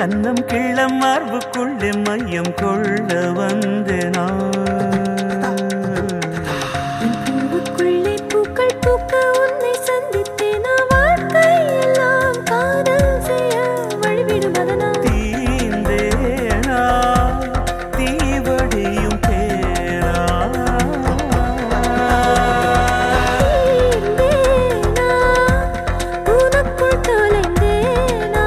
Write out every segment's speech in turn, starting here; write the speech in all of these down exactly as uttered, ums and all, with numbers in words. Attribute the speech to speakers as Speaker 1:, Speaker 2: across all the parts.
Speaker 1: கன்னம் கிள்ளம் மார்புக்குள்ளே மையம் கொள்ள வந்தேனா
Speaker 2: பூவுக்குள்ளே பூக்கள் பூக்க உன்னை சந்தித்தேனா வாழ்க்கை எல்லாம் காதல் செய்ய வழிவிடும் அதனா
Speaker 1: தீந்தேனா தீவடியும் தேனா
Speaker 2: தீர்ந்தேனா உனக்குள் தொலைந்தேனா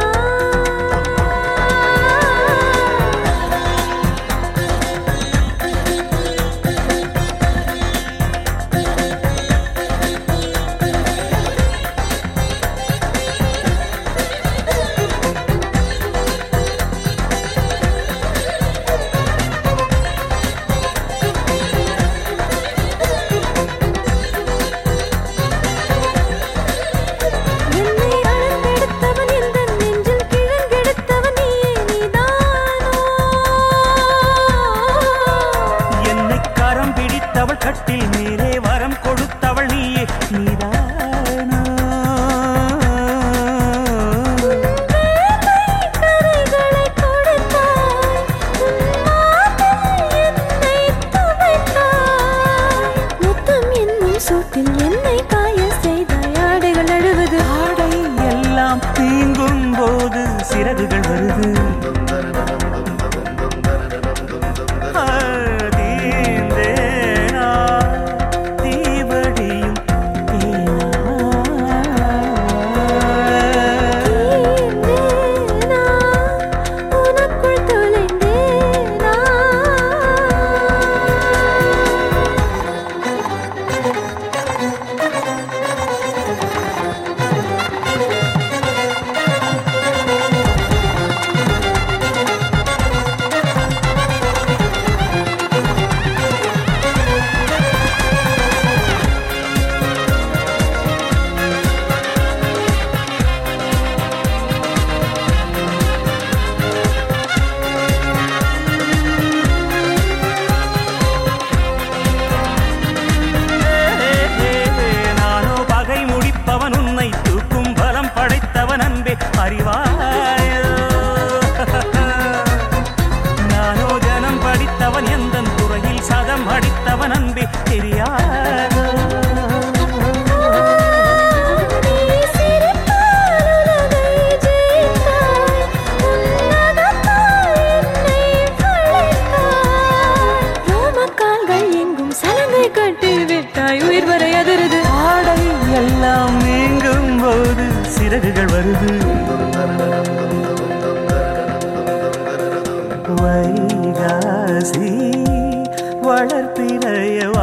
Speaker 2: என்னை அளந்தெடுத்தவன் எந்தன் நெஞ்சில் கிழங்கெடுத்தவன் நீயே நீதானோ
Speaker 1: என்னை கரம் பிடித்தவள் கட்டில் மேலே வரம் கொடுத்தவள் நீயே நீதானா
Speaker 2: கரைகளை கொடுத்தாய் உன் மார்பில் என்னை துவைத்தாய் முத்தம் என்னும் சூட்டில் என்னை காய செய்தாய் ஆடைகள் அழுவது
Speaker 1: ஆடை எல்லாம் தீங்கும் போது சிறகுகள் வருது ஆ, தீந்தேனா தீவடியும் தேனா
Speaker 2: தீர்ந்தேனா உனக்குள் தொலைந்தேனா
Speaker 1: நானோ பகை முடிப்பவன் உன்னை தூக்கும் பலம் படைத்தவன் அன்பே அறிவாயோ நானோ ஜனம் படித்தவன் எந்தன் துறையில் சதம் அடித்தவன் அன்பே தெரியாதோ
Speaker 2: நீ சிரித்தால் உலகை ஜெயித்தாய் உன்னதத்தால் என்னை வளைத்தாய் ரோமக்கால்கள் எங்கும் சலங்கை கட்டி விட்டாய் உயிர் வரை அதிருது
Speaker 1: ஆடை எல்லாம் நீங்கும் போது சிறகுகள் வருது வைகாசி வளர்ப்பிறைய